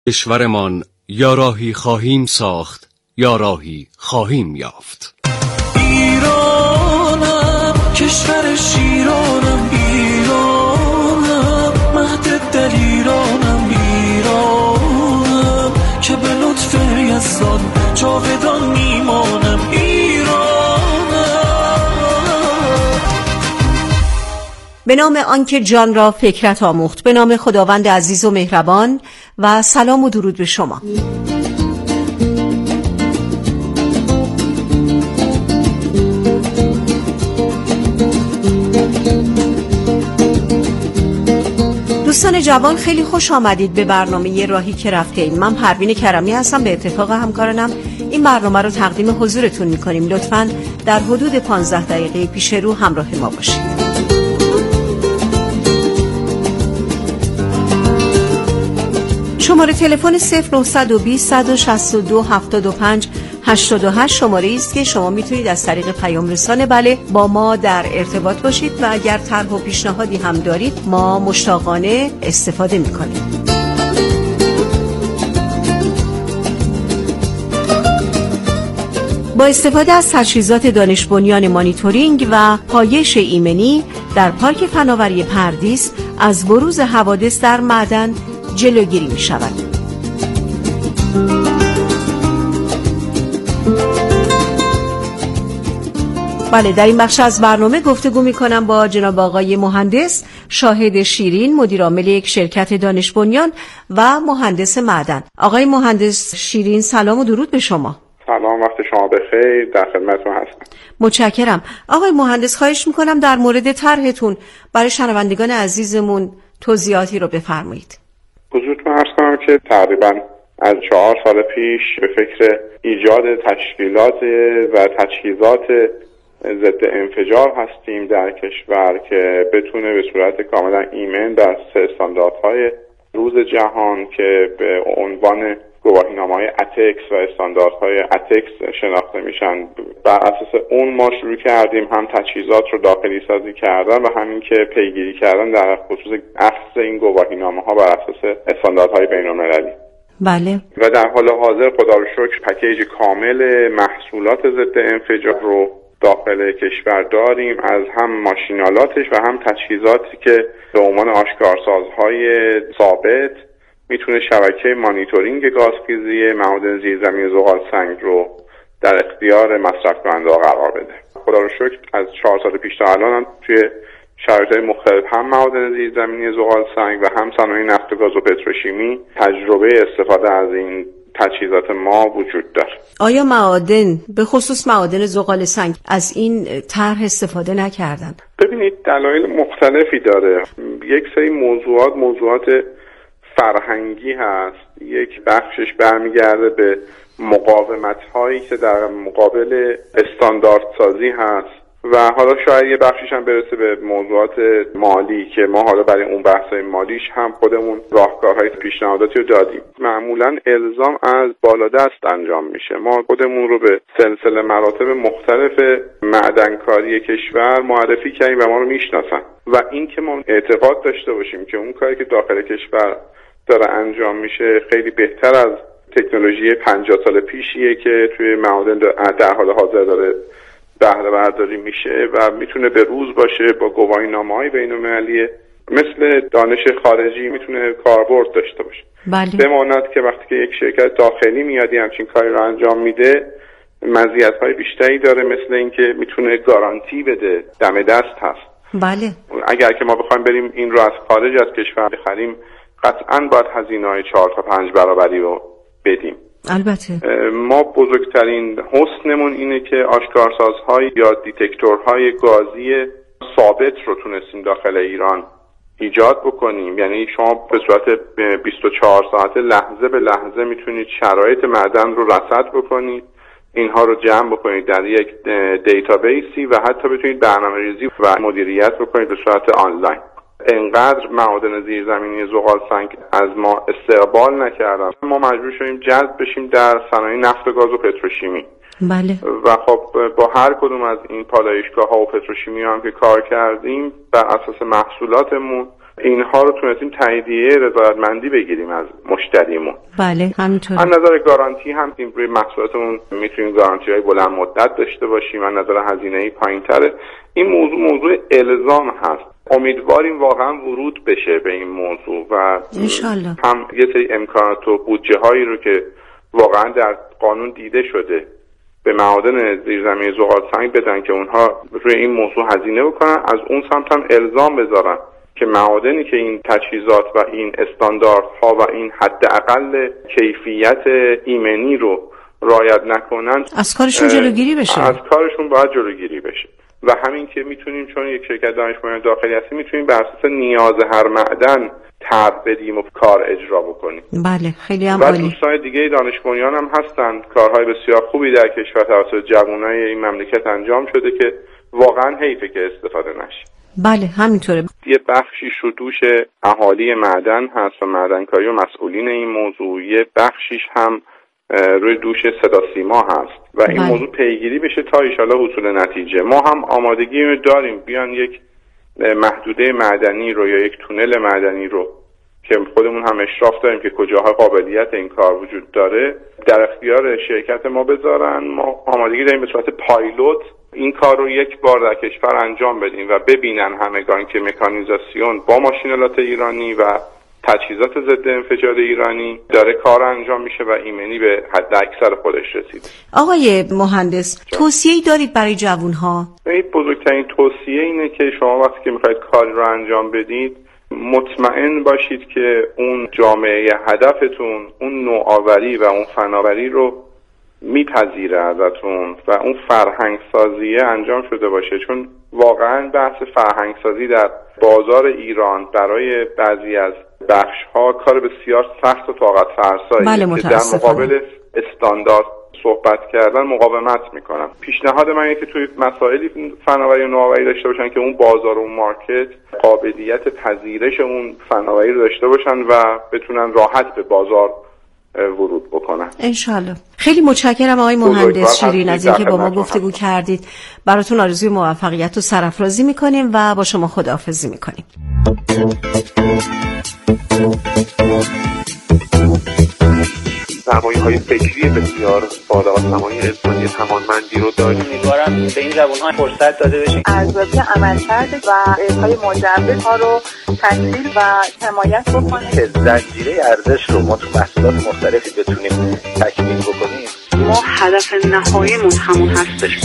کشورمان یا راهی خواهیم ساخت یا راهی خواهیم یافت. ایرانم کشور شیرانم، ایرانم مهد دل ایرانم، ایرانم که به لطف یزدان جاودان میمانم، به نام آنکه جان را فکرت آموخت، به نام خداوند عزیز و مهربان، و سلام و درود به شما. دوستان جوان، خیلی خوش آمدید به برنامه راهی که رفته ایم. من پروین کرمی هستم. به اتفاق همکارانم این برنامه رو تقدیم حضورتون میکنیم. لطفاً در حدود 15 دقیقه پیش رو همراه ما باشید. شماره تلفن 0920 162 75 88 شماره است که شما میتونید از طریق پیام رسانه با ما در ارتباط باشید و اگر طرح و پیشنهادی هم دارید ما مشتاقانه استفاده میکنیم. با استفاده از تجهیزات دانش بنیان مانیتورینگ و پایش ایمنی در پارک فناوری پردیس از بروز حوادث در معدن جلوگیری می شود. بله، در این بخش از برنامه گفتگو می کنم با جناب آقای مهندس شاهد شیرین، مدیر عامل یک شرکت دانش بنیان و مهندس معدن. آقای مهندس شیرین، سلام و درود به شما. سلام، وقت شما بخیر، در خدمتتون هستم. متشکرم. آقای مهندس، خواهش می کنم در مورد طرحتون برای شنوندگان عزیزمون توضیحاتی رو بفرمایید. حضورتون عرض کنم که تقریباً از 4 سال پیش به فکر ایجاد تشکیلات و تجهیزات ضد انفجار هستیم در کشور که بتونه به صورت کاملا ایمن بر استانداردهای روز جهان که به عنوان گواهینامه‌های اتکس و استانداردهای اتکس شناخته میشن، بر اساس اون ما شروع کردیم هم تجهیزات رو داخلی سازی کردن و همین که پیگیری کردن در خصوص اخذ این گواهینامه‌ها بر اساس استانداردهای بین‌المللی. بله. و در حال حاضر خدا رو شکر پکیج کامل محصولات ضد انفجار رو داخل کشور داریم، از هم ماشینالاتش و هم تجهیزاتی که به عنوان آشکارسازهای ثابت میتونه شبکه مانیتورینگ گازخیزی معادن زیرزمینی زغال سنگ رو در اختیار مصرف کننده قرار بده. خدا رو شکر از 4 سال پیش تا الان هم توی شرایط‌های مختلف هم معادن زیرزمینی زغال سنگ و هم صنایع نفت و گاز و پتروشیمی تجربه استفاده از این تجهیزات ما وجود داره. آیا معادن به خصوص معادن زغال سنگ از این طرح استفاده نکردن؟ ببینید دلایل مختلفی داره. یک سری موضوعات فرهنگی هست، یک بخشش برمیگرده به مقاومت هایی که در مقابل استاندارد سازی هست و حالا شاید یه بخشش هم برسه به موضوعات مالی که ما حالا برای اون بحثای مالیش هم خودمون راهکارهای پیشنهاداتی رو دادیم. معمولا الزام از بالادست انجام میشه. ما خودمون رو به سلسله مراتب مختلف معدنکاری کشور معرفی کردیم و ما رو میشناسن و این که ما اعتقاد داشته باشیم که اون کاری که داخل کشور داره انجام میشه خیلی بهتر از تکنولوژی 50 سال پیشیه که توی معادن در حال حاضر داره بهره برداری میشه و میتونه به روز باشه با گواهینامه‌های بین‌المللی مثل دانش خارجی میتونه کاربرد داشته باشه. بله. بماند که وقتی که یک شرکت داخلی میاد همچین کاری رو انجام میده مزیت‌های بیشتری داره، مثل اینکه میتونه گارانتی بده، دم دست هست. بله. اگر که ما بخوایم بریم این رو از خارج از کشور بخریم قطعاً باید هزینه‌های 4 تا 5 برابری رو بدیم. البته ما بزرگترین حسنمون اینه که آشکارسازهای یا دیتکتورهای گازی ثابت رو تونستیم داخل ایران ایجاد بکنیم. یعنی شما به صورت 24 ساعته لحظه به لحظه میتونید شرایط معدن رو رصد بکنید، اینها رو جمع بکنید در یک دیتابیسی و حتی بتونید برنامه‌ریزی و مدیریت بکنید به صورت آنلاین. انقدر معادن زیرزمینی زغال سنگ از ما استقبال نکردن، ما مجبور شدیم جذب بشیم در صنایع نفت و گاز و پتروشیمی. بله. و خب با هر کدوم از این پالایشگاه‌ها و پتروشیمی هم که کار کردیم بر اساس محصولاتمون اینها رو تونستیم تاییدیه رضایتمندی بگیریم از مشتریمون. بله همینطوره. از نظر گارانتی هم روی محصولاتمون میتونیم گارانتی های بلند مدت داشته باشیم، از نظر هزینه‌ای پایین‌تره. این موضوع الزام هست. امیدواریم واقعا ورود بشه به این موضوع و انشالله هم یه سری امکانات و بودجه هایی رو که واقعا در قانون دیده شده به معادن زیرزمینی ذغال سنگ بدن که اونها روی این موضوع هزینه بکنن، از اون سمت هم الزام بذارن که معادنی که این تجهیزات و این استانداردها و این حداقل کیفیت ایمنی رو رعایت نکنن از کارشون جلوگیری بشه. از کارشون باید جلوگیری بشه. و همین که میتونیم چون یک شرکت دانش بنیان داخلی هستیم میتونیم بر اساس نیاز هر معدن طرح بدیم و کار اجرا بکنیم. بله خیلی هم و عالی. دوستان دیگه دانش بنیان هم هستن، کارهای بسیار خوبی در کشور توسط جوانای این مملکت انجام شده که واقعا حیفه که استفاده نشه. بله همینطوره. یه بخشیش رو دوش اهالی معدن هست و معدنکاری و مسئولین این موضوع، یه بخشیش هم روی دوش صدا سیما هست و این موضوع پیگیری بشه تا ایشالا حصول نتیجه. ما هم آمادگی رو داریم بیان یک محدوده معدنی رو یا یک تونل معدنی رو که خودمون هم اشراف داریم که کجاها قابلیت این کار وجود داره در اختیار شرکت ما بذارن. ما آمادگی داریم به صورت پایلوت این کار رو یک بار در کشور انجام بدیم و ببینن همگان که مکانیزاسیون با ماشینالات ایرانی و تجهیزات ضد انفجار ایرانی داره کار انجام میشه و ایمنی به حد اکثر خودش رسید. آقای مهندس توصیه‌ای دارید برای جوانها؟ بزرگترین توصیه اینه که شما وقتی که میخواید کاری رو انجام بدید مطمئن باشید که اون جامعه هدفتون اون نوآوری و اون فناوری رو میپذیره ازتون و اون فرهنگ سازیه انجام شده باشه، چون واقعا بحث فرهنگ سازی در بازار ایران برای بعضی از بخش‌ها کار بسیار سخت و طاقت فرساییه که در مقابل استاندارد صحبت کردن مقاومت میکنن. پیشنهاد من اینه که توی مسائلی فناوری و نوآوری داشته باشن که اون بازار و اون مارکت قابلیت پذیرش اون فناوری رو داشته باشن و بتونن راحت به بازار ورود بکنن. انشالله. خیلی متشکرم آقای مهندس شیرین از اینکه با ما گفتگو کردید. براتون آرزوی موفقیت و سرافرازی میکنیم و با شما خداحافظی میکنیم. سرمایه‌های فکری بسیار بالا و سرمایه انسانی توانمندی رو داریم. امیدوارم به این جوان‌ها فرصت داده بشه ارزیابی عملکرد و ارائه مجوز ها رو تسهیل و حمایت بکنه که زنجیره ارزش رو ما تو محصولات مختلفی بتونیم تکمیل بکنیم. ما هدف نهاییمون همون هستش.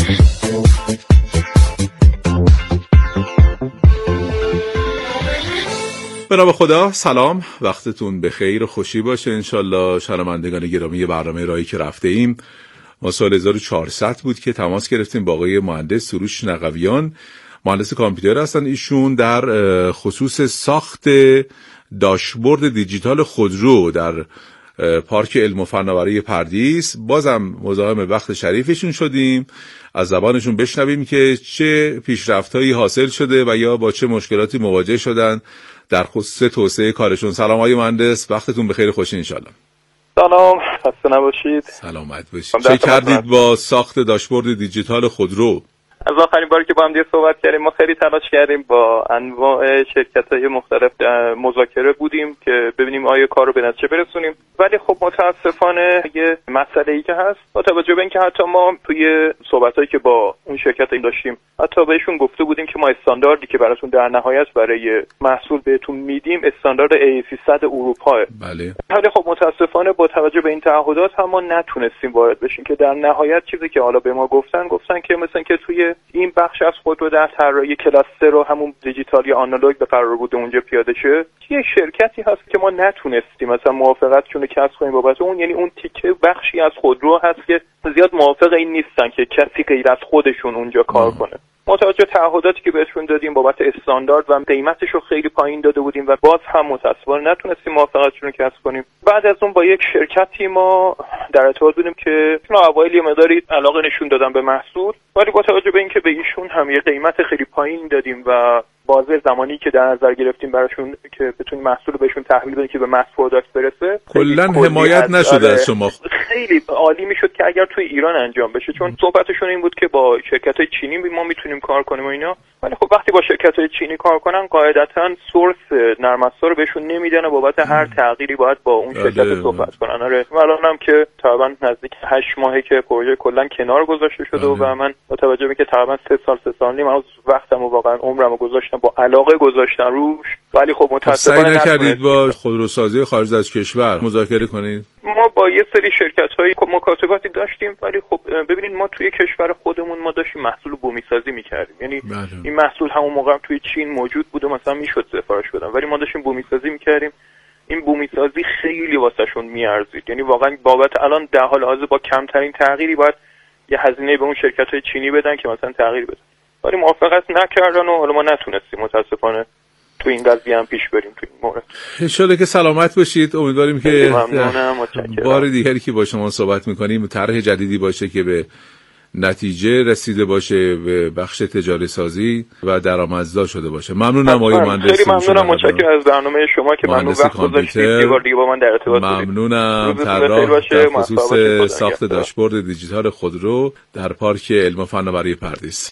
به نام خدا. سلام، وقتتون بخیر و خوشی باشه انشالله. شنوندگان گرامی برنامه راهی که رفته ایم، ما سال 1400 بود که تماس گرفتیم با آقای مهندس سروش نقویان، مهندس کامپیوتر هستن. ایشون در خصوص ساخت داشبورد دیجیتال خودرو در پارک علم و فناوری پردیس. بازم مزاحم وقت شریفشون شدیم، از زبانشون بشنویم که چه پیشرفت‌هایی حاصل شده و یا با چه مشکلاتی مواجه شدن در خصوص توسعه کارشون. سلام آقای مهندس، وقتتون بخیر خوشی انشالله. سلام، خسته نباشید. سلامت باشید. چه کردید با ساخت داشبورد دیجیتال خودرو؟ از آخرین باری که با هم دیگه صحبت کردیم ما خیلی تلاش کردیم، با انواع شرکت‌های مختلف مذاکره بودیم که ببینیم آیا کار رو به نتیجه برسونیم، ولی خب متاسفانه یه مسئله‌ای که هست با توجه به اینکه حتی ما توی صحبتایی که با اون شرکت‌ها داشتیم حتی بهشون گفته بودیم که ما استانداردی که براتون در نهایت برای محصول بهتون میدیم استاندارد A300 اروپا. بله. ولی خب متاسفانه با توجه به این تعهدات هم ما نتونستیم وارد بشیم که در نهایت چیزی که حالا به ما گفتن که مثلا که توی این بخش از خودرو در طراحی کلاستر رو همون دیجیتال یا آنالوگ به قرار بود اونجا پیاده شه، یه شرکتی هست که ما نتونستیم مثلا موافقتشون رو کسب کنیم بابت اون، یعنی اون تیکه بخشی از خودرو هست که زیاد موافق این نیستن که کسی غیر از خودشون اونجا کار کنه. متوجه تعهداتی که بهشون دادیم بابت استاندارد و قیمتش رو خیلی پایین داده بودیم و باز هم متأسفانه نتونستیم موافقتشون رو کسب کنیم. بعد از اون با یک شرکتی ما در ارتباط بودیم که اوایل یه مقداری علاقه نشون دادن به محصول، ولی با توجه به اینکه به ایشون هم یه قیمت خیلی پایین دادیم و بازه زمانی که در نظر گرفتیم براشون که بتونیم محصول بهشون تحویل بدیم که به مس پروداکت برسه، کلا حمایت نشده از شما. خیلی عالی میشد که اگر توی ایران انجام بشه، چون صحبتشون این بود که با شرکت‌های چینی ما میتونیم کار کنیم و اینا. ولی خب وقتی با شرکت‌های چینی کار کنن قاعدتاً سورس نرم افزار رو بهشون نمیدن و بابت هر تغییری باید با اون شرکت صحبت کنن. آره الانم که تقریبا نزدیک 8 ماهه که پروژه کلا کنار گذاشته شده و من با توجه به که تقریبا 3 سال نیم از وقتم و واقعا عمرمو گذاشتم با علاقه گذاشتم روش. ولی خب متأسفانه سعی نکردید با خودروسازی خارج از کشور مذاکره کنید؟ ما با یه سری شرکت‌های مکاتباتی داشتیم، ولی خب ببینید ما توی کشور خودمون ما داشتیم محصول بومی سازی می‌کردیم. یعنی این محصول همون موقع هم توی چین موجود بود و مثلا میشد سفارش بدن، ولی ما داشتیم بومی سازی می‌کردیم. این بومی سازی خیلی واسهشون میارزید، یعنی واقعا بابت الان در حال حاضر با کمترین تغییری باید یه هزینه به اون شرکت‌های چینی بدن که مثلا تغییر بدن، ولی موافقت نکردن و حالا ما نتونستیم متاسفانه تو این قضیه هم پیش بریم تو این مورد. ان شاءالله که سلامت باشید. امیدواریم که بار دیگری که با شما صحبت می‌کنیم طرح جدیدی باشه که به نتیجه رسیده باشه به بخش تجاری سازی و درآمدزا شده باشه. ممنونم آقای مهندس. خیلی ممنونم، متشکرم از برنامه شما که منو وقت گذاشتید یه بار دیگه با من در ارتباط بودید. ممنونم. طراح در خصوص ساخت داشبورد دیجیتال خودرو در پارک علم و فناوری پردیس.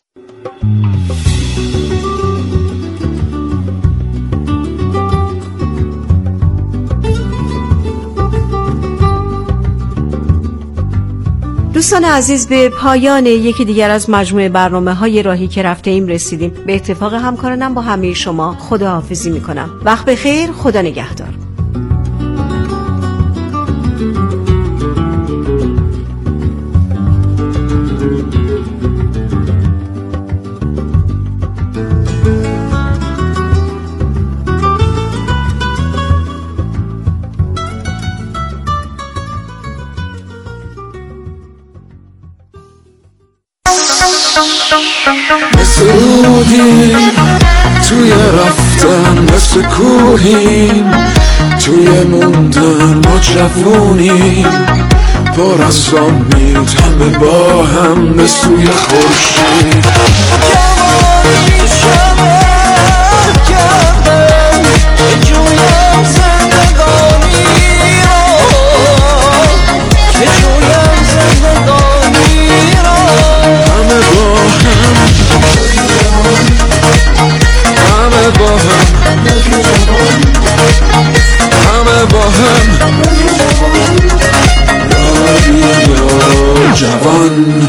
دوستان عزیز، به پایان یکی دیگر از مجموعه برنامه‌های راهی که رفته ایم رسیدیم. به اتفاق همکارانم با همه شما خداحافظی می‌کنم. وقت بخیر، خدا نگهدار. مثل رودیم توی رفتن، مثل کوهیم توی موندن، ما جوونیم پر از امید، همه با هم به سوی خورشید. جوانی شمر کردم که جویم زندگانی را، که جویم زندگانی را. همه با هم، همه با هم، همه با هم، رادیو جوان.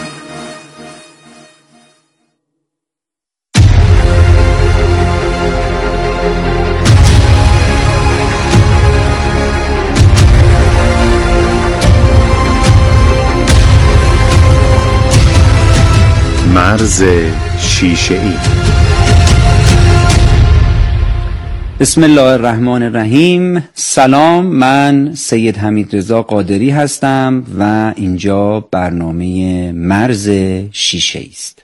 مرز شیشه‌ای. بسم الله الرحمن الرحیم. سلام، من سید حمیدرضا قادری هستم و اینجا برنامه مرز شیشه‌ای است.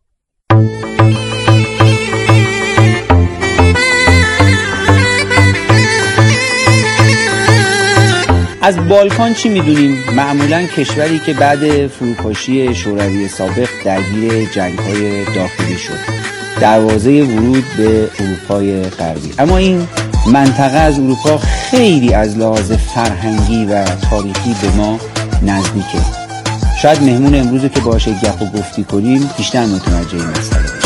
از بالکان چی میدونیم؟ معمولاً کشوری که بعد فروپاشی شوروی سابق درگیر جنگ‌های داخلی شد، دروازه ورود به اروپای غربی. اما این منطقه از اروپا خیلی از لحاظ فرهنگی و تاریخی به ما نزدیکه. شاید مهمون امروز که باشه گپ و گفتی کنیم بیشتر متوجه این مسئله بشیم.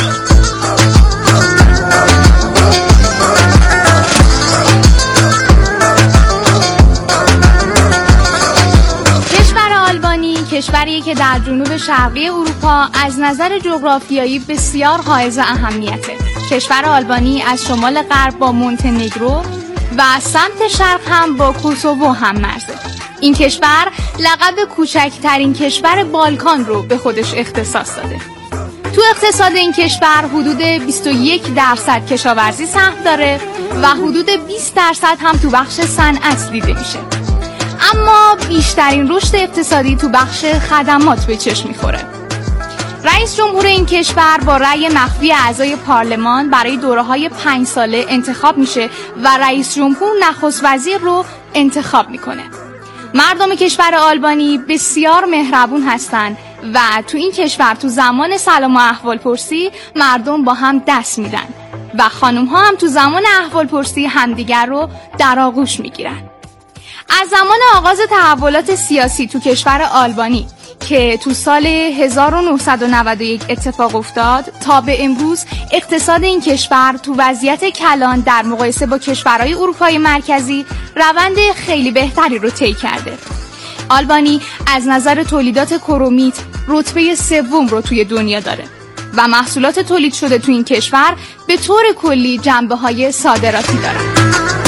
کشوری که در جنوب شرقی اروپا از نظر جغرافیایی بسیار حائز اهمیته. کشور آلبانی از شمال غرب با مونتنگرو و از سمت شرق هم با کوسوو هم مرزه. این کشور لقب کوچکترین کشور بالکان رو به خودش اختصاص داده. تو اقتصاد این کشور حدود 21% کشاورزی سهم داره و حدود 20% هم تو بخش صنعت دیده میشه. اما بیشترین رشد اقتصادی تو بخش خدمات به چشم میخوره. رئیس جمهور این کشور با رأی مخفی اعضای پارلمان برای دوره‌های 5 ساله انتخاب میشه و رئیس جمهور نخست وزیر رو انتخاب میکنه. مردم کشور آلبانی بسیار مهربون هستن و تو این کشور تو زمان سلام و احوالپرسی مردم با هم دست میدن و خانم ها هم تو زمان احوالپرسی همدیگر رو در آغوش میگیرن. از زمان آغاز تحولات سیاسی تو کشور آلبانی که تو سال 1991 اتفاق افتاد تا به امروز اقتصاد این کشور تو وضعیت کلان در مقایسه با کشورهای اروپای مرکزی روند خیلی بهتری رو طی کرده. آلبانی از نظر تولیدات کرومیت رتبه 3 رو توی دنیا داره و محصولات تولید شده تو این کشور به طور کلی جنبه‌های صادراتی دارن.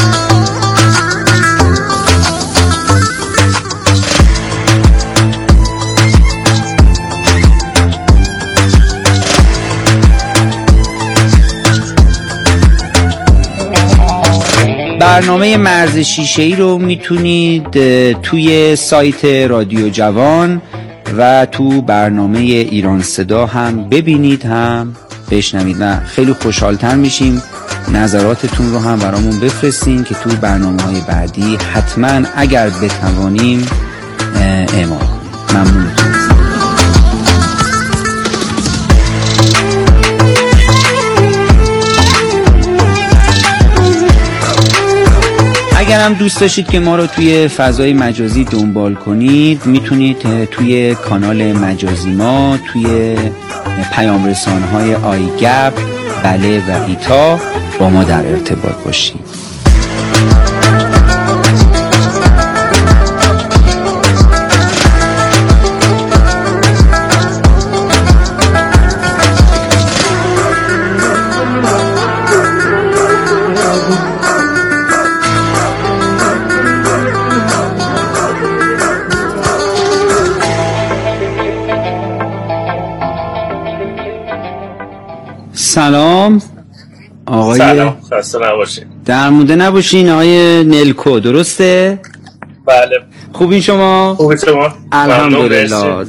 برنامه مرز شیشه‌ای رو میتونید توی سایت رادیو جوان و تو برنامه ایران صدا هم ببینید هم بشنوید و خیلی خوشحالتر میشیم نظراتتون رو هم برامون بفرستین که تو برنامه‌های بعدی حتما اگر بتوانیم اعمال کنیم. ممنونتون. اگر هم دوست داشتید که ما رو توی فضای مجازی دنبال کنید میتونید توی کانال مجازی ما توی پیام رسانه‌های آیگپ، بله و ایتا با ما در ارتباط باشید. سلام آقای سلام، خسته نباشین. درمونده نباشین آقای نلکو، درسته؟ بله. خوبین شما؟ خوبی شما؟ الحمدلله.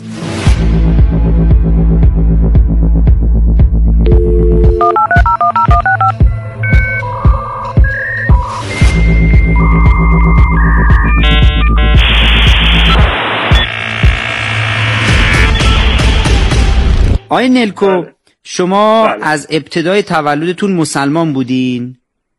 آقای نلکو شما از ابتدای تولدتون مسلمان بودین؟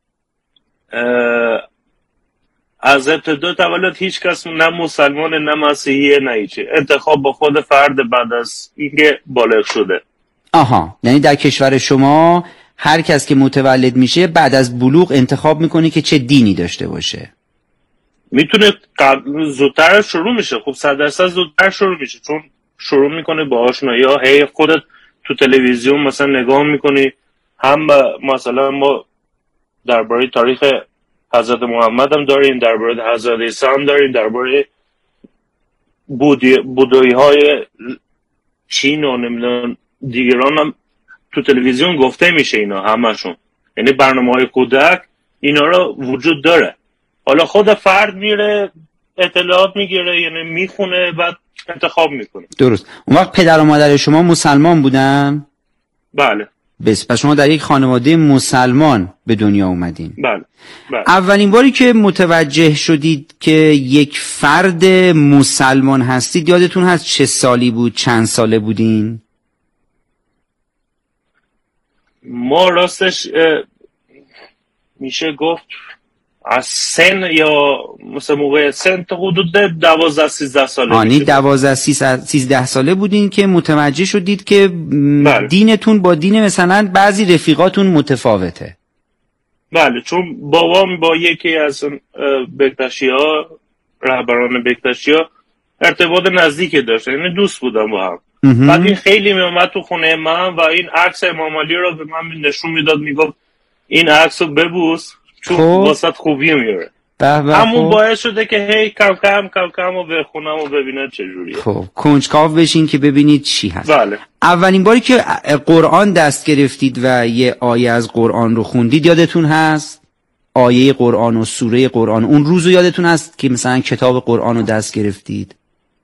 از ابتدای تولد هیچ کس نه مسلمان نه مسیحیه نه هیچی. انتخاب با خود فرد بعد از اینکه بالغ شده. آها، یعنی در کشور شما هر کس که متولد میشه بعد از بلوغ انتخاب میکنه که چه دینی داشته باشه. میتونه زودتر شروع میشه. خب 100% زودتر شروع میشه چون شروع میکنه با آشنایی ها. هی خودت تو تلویزیون مثلا نگاه میکنی، هم مثلا ما درباره تاریخ حضرت محمد هم داریم، درباره حضرت عیسی هم داریم، درباره بودایی های چین و نمیدونم دیگران هم تو تلویزیون گفته میشه اینا همشون. یعنی برنامه های کودک اینا رو وجود داره. حالا خود فرد میره اطلاعات میگیره، یعنی میخونه بعد انتخاب میکنه. درست. اون وقت پدر و مادر شما مسلمان بودن؟ بله. پس شما در یک خانواده مسلمان به دنیا اومدین؟ بله. اولین باری که متوجه شدید که یک فرد مسلمان هستید یادتون هست چه سالی بود؟ چند ساله بودین؟ ما راستش میشه گفت از سن یا مثلا موقع سن تا حدود 12-13 ساله. آنی 12-13 ساله بودین که متوجه شدید که دینتون با دین مثلا بعضی رفیقاتون متفاوته. بله، چون بابام با یکی از بکتشی ها، رهبران بکتشی ها ارتباط نزدیک داشت، یعنی دوست بودم با هم. بعد این خیلی میومد تو خونه من و این عکس امام علی رو به من نشون میداد، میگفت این عکس رو ببوس چون واسط خوبی میاره. همون باعث شده که هی کم کم رو بخونم و ببینم چجوریه. خب کنجکاو بشین که ببینید چی هست. بله. اولین باری که قرآن دست گرفتید و یه آیه از قرآن رو خوندید یادتون هست؟ آیه قرآن و سوره قرآن، اون روزو یادتون هست که مثلا کتاب قرآن رو دست گرفتید؟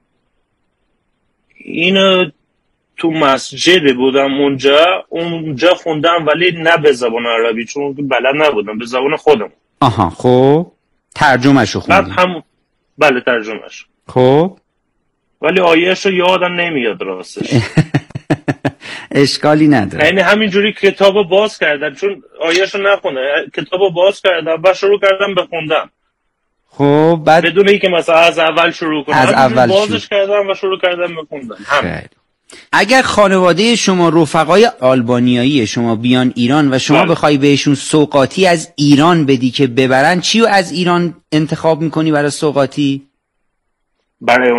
اینو تو مسجد بودم اونجا خوندم، ولی نه به زبان عربی چون بلد نبودم، به زبان خودم. آها، خب ترجمه‌شو خوندم. بله ترجمه‌ش. خب ولی آیه‌شو یادم نمیاد راستش. اشکالی نداره. یعنی همینجوری کتابو باز کردم چون آیه‌شو نخونه، کتابو باز کردم و شروع کردم به خوندن. خب بعد بدون اینکه مثلا از اول شروع کنم، از اول بازش کردم و شروع کردم به خوندن. اگر خانواده شما رفقای آلبانیایی شما بیان ایران و شما بخوای بهشون سوغاتی از ایران بدی که ببرن، چی رو از ایران انتخاب میکنی برای سوغاتی؟ برای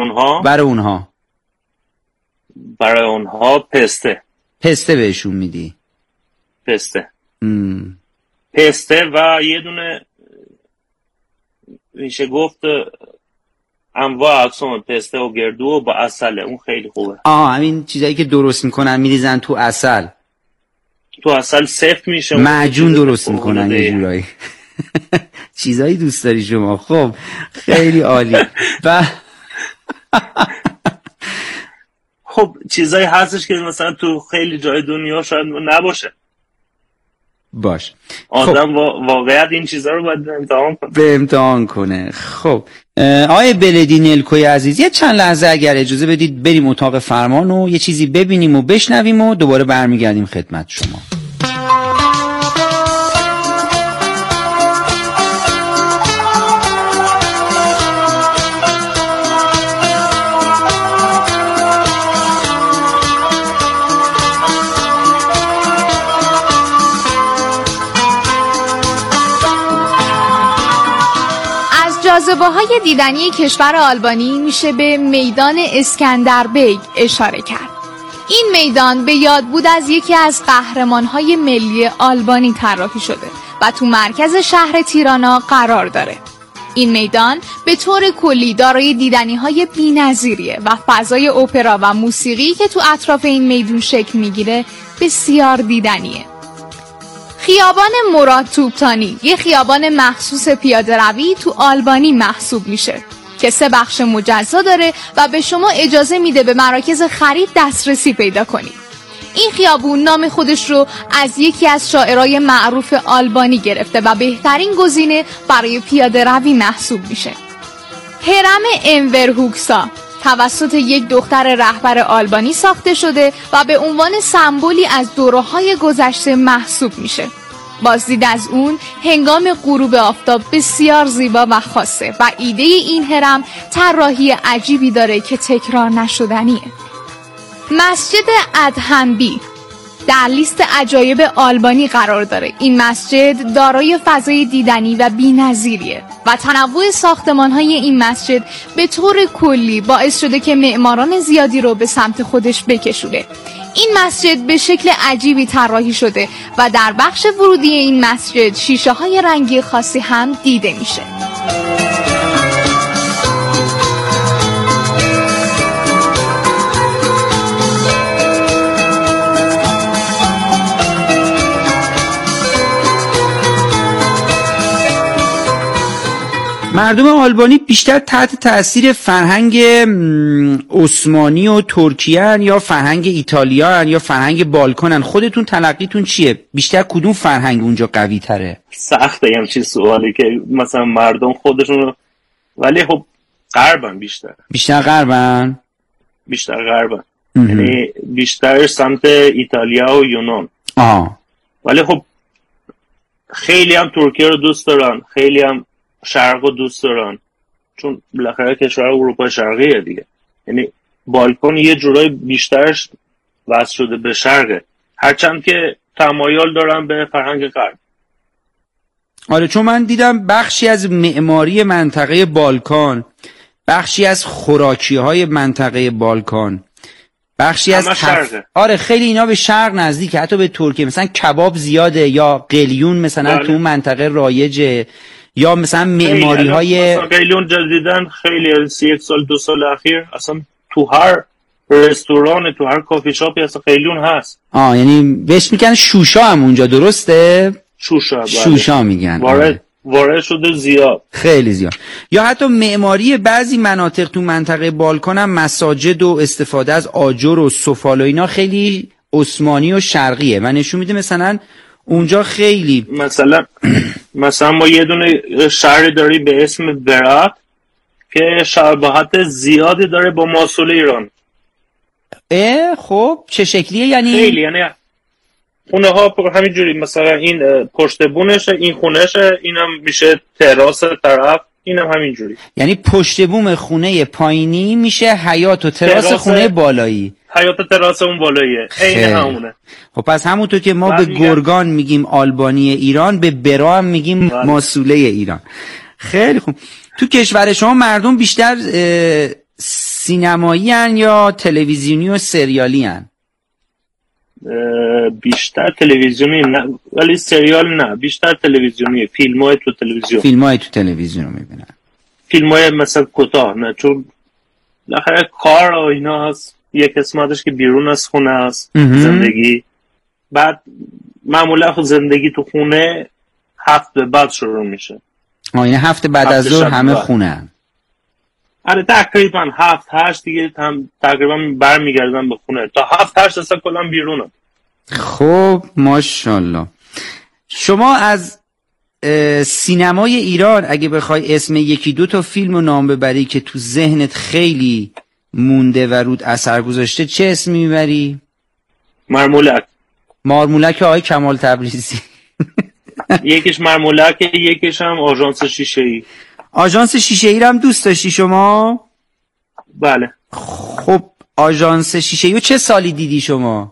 اونها پسته بهشون میدی؟ پسته و یه دونه میشه گفت انواع اقسام پسته و گردو و با عسل، اون خیلی خوبه. همین چیزایی که درست میکنن میریزن تو عسل سفت میشه، معجون درست میکنن یه جورایی. چیزایی دوست داری شما. خب خیلی عالی. و خب چیزایی هستش که مثلا تو خیلی جای دنیا شاید نباشه. باش. آدم واقعیت این چیزا رو باید امتحان کنه. خب آقای بلدی نلکوی عزیز، یه چند لحظه اگر اجازه بدید بریم اتاق فرمان و یه چیزی ببینیم و بشنویم و دوباره برمیگردیم خدمت شما. جاذبه‌های دیدنی کشور آلبانی میشه به میدان اسکندربگ اشاره کرد. این میدان به یاد بود از یکی از قهرمان‌های ملی آلبانی طراحی شده و تو مرکز شهر تیرانا قرار داره. این میدان به طور کلی دارای دیدنی‌های بی‌نظیریه و فضای اپرا و موسیقی که تو اطراف این میدون شکل میگیره بسیار دیدنیه. خیابان مراد توپتانی یه خیابان مخصوص پیاده روی تو آلبانی محسوب میشه که 3 بخش مجزا داره و به شما اجازه میده به مراکز خرید دسترسی پیدا کنید. این خیابون نام خودش رو از یکی از شاعرای معروف آلبانی گرفته و بهترین گزینه برای پیاده روی محسوب میشه. هرم انور هوکسا توسط یک دختر رهبر آلبانی ساخته شده و به عنوان سمبولی از دوره‌های گذشته محسوب میشه. بازدید از اون هنگام غروب آفتاب بسیار زیبا و خاصه و ایده این هرم طراحی عجیبی داره که تکرار نشدنیه. مسجد ادهنبی در لیست عجایب آلبانی قرار داره. این مسجد دارای فضای دیدنی و بی‌نظیریه و تنوع ساختمان‌های این مسجد به طور کلی باعث شده که معماران زیادی رو به سمت خودش بکشونه. این مسجد به شکل عجیبی طراحی شده و در بخش ورودی این مسجد شیشه‌های رنگی خاصی هم دیده میشه. مردم آلبانی بیشتر تحت تأثیر فرهنگ عثمانی و ترکیه یا فرهنگ ایتالیا یا فرهنگ بالکانن؟ خودتون تلقیتون چیه؟ بیشتر کدوم فرهنگ اونجا قوی تره؟ سخته همچین سوالی که مثلا مردم خودشون، ولی خب غربن بیشتر غربن یعنی بیشتر سمت ایتالیا و یونان. ولی خب خیلی هم ترکیه رو دوست دارن، خیلی هم شرق رو دوست دارن، چون بالاخره کشور اروپا شرقیه دیگه. یعنی بالکان یه جورای بیشترش وصل شده به شرقه، هرچند که تمایل دارن به فرهنگ غرب. آره، چون من دیدم بخشی از معماری منطقه بالکان، بخشی از خوراکی‌های منطقه بالکان، بخشی از آره خیلی اینا به شرق نزدیکه، حتی به ترکیه. مثلا کباب زیاده یا قلیون مثلا تو منطقه رایجه، یا مثلا معماری های قلیون جدیدن خیلی از 1 سال 2 سال اخیر اصلا تو هر رستوران، تو هر کافی شاپی اصلا قلیون هست. یعنی بهش میگن شوشا هم اونجا، درسته؟ شوشا میگن. وارد شده زیاد، خیلی زیاد. یا حتی معماری بعضی مناطق تو منطقه بالکان هم مساجد و استفاده از آجر و سفال و اینا خیلی عثمانی و شرقیه و نشون میده مثلا اونجا خیلی مثلا ما یه دونه شهری داری به اسم برات که شباهت زیادی داره با ماسول ایران. خب چه شکلیه؟ یعنی خیلی، یعنی خونه ها همینجوری، مثلا این پشت بونشه، این خونهشه، اینم میشه تراس طرف، اینم همینجوری. یعنی پشت بوم خونه پایینی میشه حیاط و تراس خونه بالایی. حیاط و تراس اون بالاییه، عین همونه. خب پس همونطور که ما به گرگان میگیم آلبانی ایران، به برا هم میگیم ماسوله ایران. خیلی خوب. تو کشور شما مردم بیشتر سینمایی هن یا تلویزیونی و سریالی هن؟ بیشتر تلویزیونی نه، ولی سریال نه، بیشتر تلویزیونی. فیلم‌های تو تلویزیون. فیلم‌های تو تلویزیون رو میبینن. فیلم‌های مثلا کوتاه نه، چون بالاخره کار و اینا هست. یک قسمتش که بیرون از خونه هست، زندگی. بعد معمولا خود زندگی تو خونه 7 به بعد شروع میشه. یعنی 7 بعد از ظهر همه خونه هن. آره تقریبا 7-8 دیگه هم تقریبا برمیگردن به خونه. تا 7-8 اصلا کلا بیرونم. خب ماشاءالله. شما از سینمای ایران اگه بخوای اسم 1-2 تا فیلم رو نام ببری که تو ذهنت خیلی مونده و رود اثر گذاشته، چه اسمی میبری؟ مارمولک آقای کمال تبریزی. یکیش مارمولک، یکیش هم آژانس شیشه‌ای. آژانس شیشه‌ای رو هم دوست داشتی شما؟ بله. خب آژانس شیشه‌ای رو چه سالی دیدی شما؟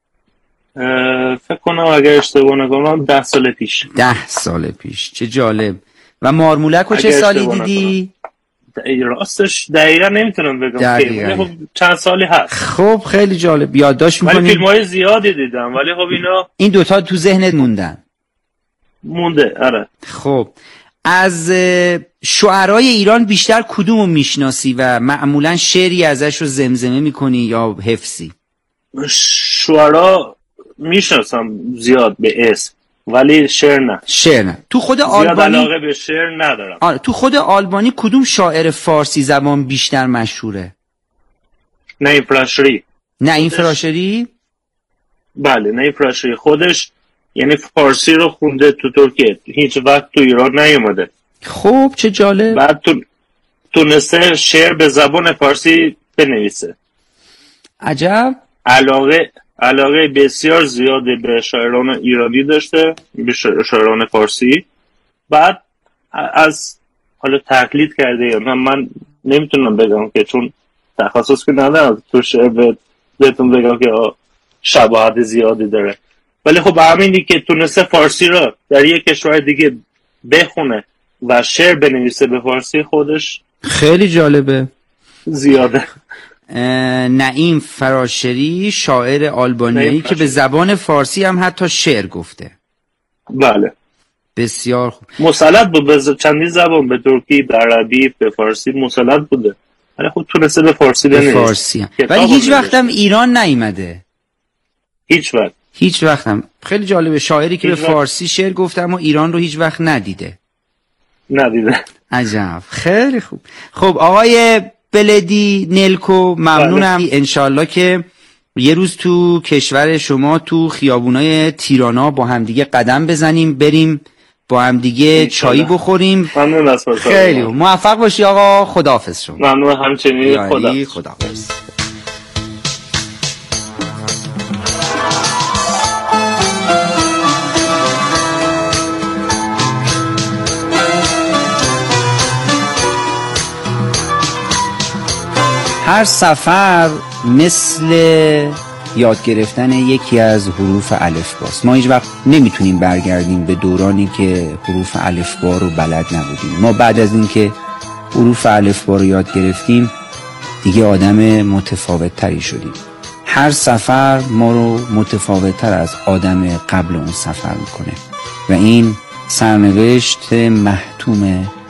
فکر کنم اگر اشتباه نکنم 10 سال پیش. 10 سال پیش، چه جالب. و مارمولک رو چه سالی دیدی؟ راستش دقیقا نمیتونم بگم، خب چند سالی هست. خب خیلی جالب، یادداشت می‌کنی؟ ولی فیلم‌های زیادی دیدم، ولی خب اینا این دوتا تو ذهنت مونده. آره. خب از شعرای ایران بیشتر کدومو میشناسی و معمولا شعری ازش رو زمزمه میکنی یا حفظی؟ شعرا میشناسم زیاد به اسم، ولی شعر نه. تو خود زیاد آلبانی علاقه به شعر ندارم. آره. تو خود آلبانی کدوم شاعر فارسی زبان بیشتر مشهوره؟ نعیم فراشری؟ بله نعیم فراشری خودش یعنی فارسی رو خونده تو ترکیه، هیچ وقت تو ایران نیومده. خب چه جالب. بعد تونسته شعر به زبان فارسی بنویسه. عجب. علاقه بسیار زیادی به شاعران ایرانی داشته، به شاعران فارسی. بعد از حالا تقلید کرده، یا من نمیتونم بگم که چون تخصص که ندارم تو شعر بهتون بگم که شباهت زیادی داره، ولی خب همینی که تونسته فارسی رو در یک کشور دیگه بخونه و شعر بنویسه به فارسی، خودش خیلی جالبه. زیاده. نعیم فراشری شاعر آلبانیایی که به زبان فارسی هم حتی شعر گفته. بله. بسیار خوب. مسلط بود به چندین زبان، به ترکی، به عربی، به فارسی مسلط بوده. ولی خب تونسته به فارسی بنویسه. به فارسی. ولی هیچ وقت هم ایران نیامده. هیچ وقت هم. خیلی جالبه، شاعری که به فارسی شعر گفته اما ایران رو هیچ وقت ندیده. عجب. خیلی خوب. خب آقای بلدی نلکو ممنونم. انشالله که یه روز تو کشور شما تو خیابونای تیرانا با همدیگه قدم بزنیم، بریم با همدیگه چایی بخوریم. خیلی موفق باشی آقا. خداحافظ شما. ممنون همچنین. خداحافظ. هر سفر مثل یاد گرفتن یکی از حروف الفباست. ما هیچ وقت نمیتونیم برگردیم به دورانی که حروف الفبا رو بلد نبودیم. ما بعد از اینکه حروف الفبا رو یاد گرفتیم دیگه آدم متفاوت تری شدیم. هر سفر ما رو متفاوت تر از آدم قبل اون سفر میکنه و این سرنوشت محتوم